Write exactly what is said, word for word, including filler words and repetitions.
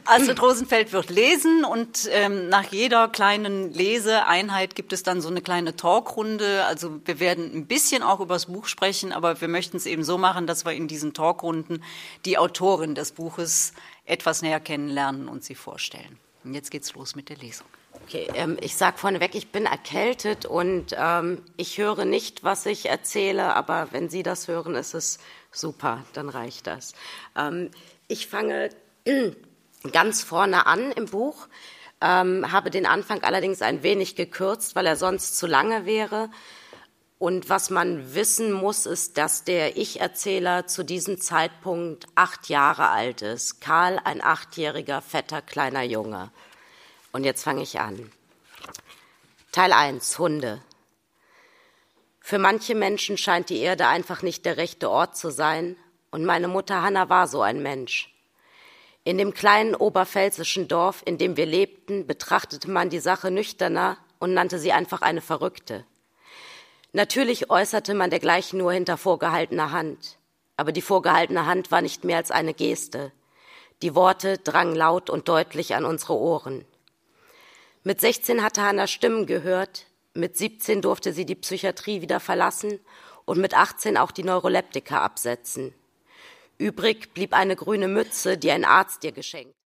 Astrid Rosenfeld wird lesen und ähm, nach jeder kleinen Leseeinheit gibt es dann so eine kleine Talkrunde. Also wir werden ein bisschen auch über das Buch sprechen, aber wir möchten es eben so machen, dass wir in diesen Talkrunden die Autorin des Buches etwas näher kennenlernen und sie vorstellen. Und jetzt geht's los mit der Lesung. Okay, ähm, ich sage vorneweg, ich bin erkältet und ähm, ich höre nicht, was ich erzähle, aber wenn Sie das hören, ist es super, dann reicht das. Ähm, ich fange ganz vorne an im Buch, ähm, habe den Anfang allerdings ein wenig gekürzt, weil er sonst zu lange wäre. Und was man wissen muss, ist, dass der Ich-Erzähler zu diesem Zeitpunkt acht Jahre alt ist. Karl, ein achtjähriger, fetter, kleiner Junge. Und jetzt fange ich an. Teil eins, Hunde. Für manche Menschen scheint die Erde einfach nicht der rechte Ort zu sein. Und meine Mutter Hanna war so ein Mensch. In dem kleinen oberpfälzischen Dorf, in dem wir lebten, betrachtete man die Sache nüchterner und nannte sie einfach eine Verrückte. Natürlich äußerte man dergleichen nur hinter vorgehaltener Hand. Aber die vorgehaltene Hand war nicht mehr als eine Geste. Die Worte drangen laut und deutlich an unsere Ohren. Mit sechzehn hatte Hanna Stimmen gehört, mit siebzehn durfte sie die Psychiatrie wieder verlassen und mit achtzehn auch die Neuroleptika absetzen. Übrig blieb eine grüne Mütze, die ein Arzt ihr geschenkt